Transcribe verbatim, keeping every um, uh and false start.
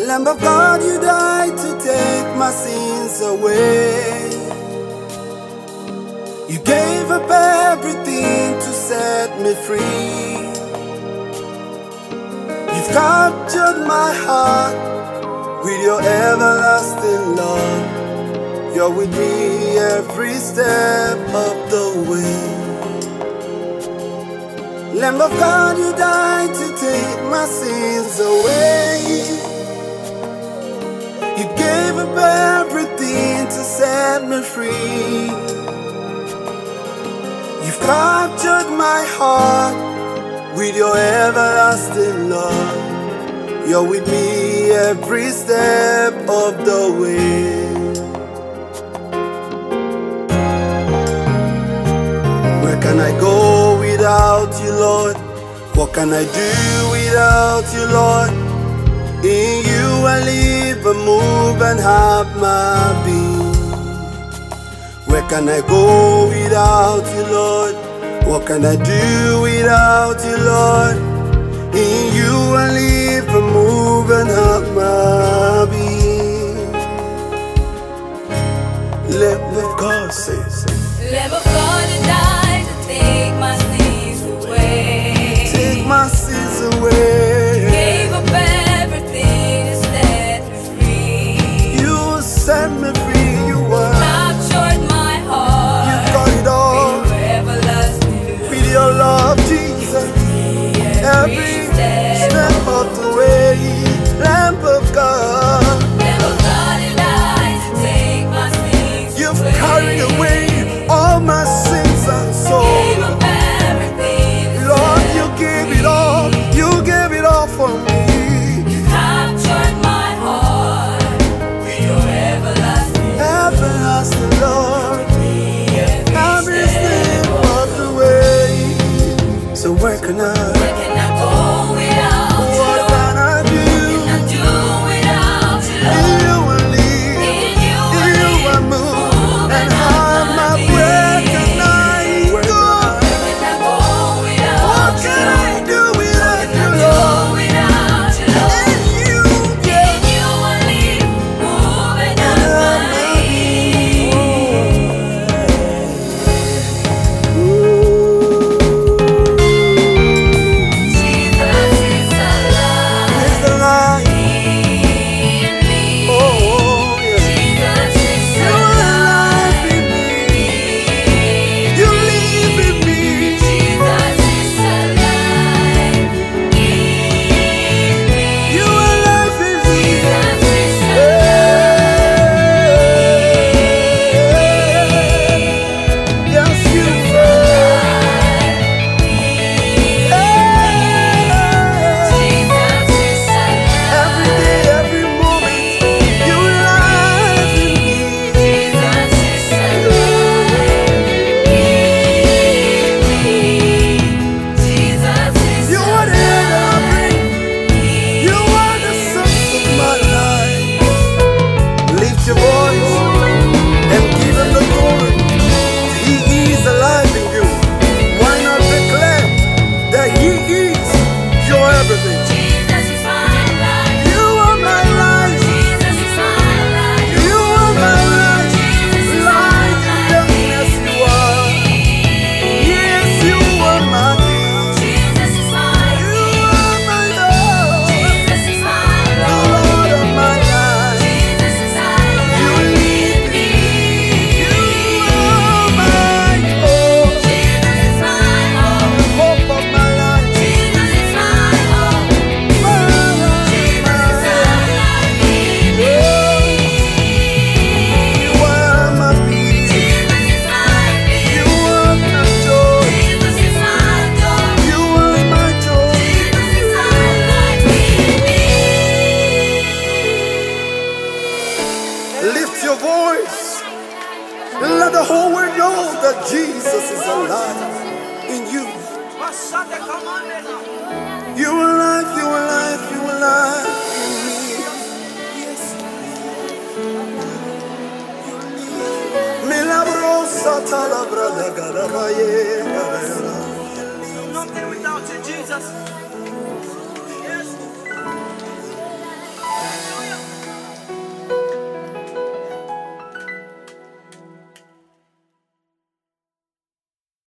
Lamb of God, you died to take my sins away. You gave up everything to set me free. You've captured my heart with your everlasting love. You're with me every step of the way. Lamb of God, you died to take my sins away. You gave up everything to set me free. You've captured my heart with your everlasting love. You're with me every step of the way. Where can I go without you, Lord? What can I do without you, Lord? In you I live and move and have my being. Where can I go without you, Lord? What can I do without you, Lord? In you I live and move and have my being. Lamb of God, say, say. Lamb of God, you died to take my sins away. Take my sins away. Gave up everything to set me free. You set me free, you were. Captured my heart. You got it all. With your everlasting love. With your love, Jesus. Every step step of the way. Lamb of God. Lamb of God, you died to take my sins You've away. carried away all my sins and Gave soul. up everything to Lord, set you me gave free. it all. You gave it all for me. Captured my heart with your everlasting love. Everlasting Lord. Every Every step step of the way. So where can I? Where can I go without you, What Lord? can I do? I do without you, In Lord. you I live. In you I In you I live, move and have my being. breath. Can I go? Where can I go without What you, can Lord? I do without Can I you, do Lord? without you, Lord? In you, In you I live, move and have my Jesus is alive is the light. in me. Oh, yeah. Jesus is You are alive alive in me. in You me. live in me. Jesus is alive in me. You are alive in me. Jesus is Yes, you alive in Jesus is Every alive. day, every moment, you are alive in me. Jesus is alive in me. Jesus is You are the air that I breathe. alive. You are the source of my life. Lift your voice and give him the glory. He is alive in you. Why not declare that he is your everything? Jesus is my life. You are my life. Jesus is my life. You are my life. Jesus is Light in my darkness you are. Yes, you are my king. Jesus is my You are my Lord. Jesus is my The Lord. Lord of my life. Jesus is alive You in lead me. You are my hope. Jesus is my hope. The hope of my life. Jesus is my hope. My life, Jesus my is life. alive in me. You are my peace. Jesus is my You peace. are my joy. Jesus is my joy. You are my joy. Jesus is alive in me. Lift your voice. Let the whole world know that Jesus is alive in you. You are alive, you are alive, you are alive in me. Yes. Milabrosa talabra da garagaye. Nothing without you, Jesus.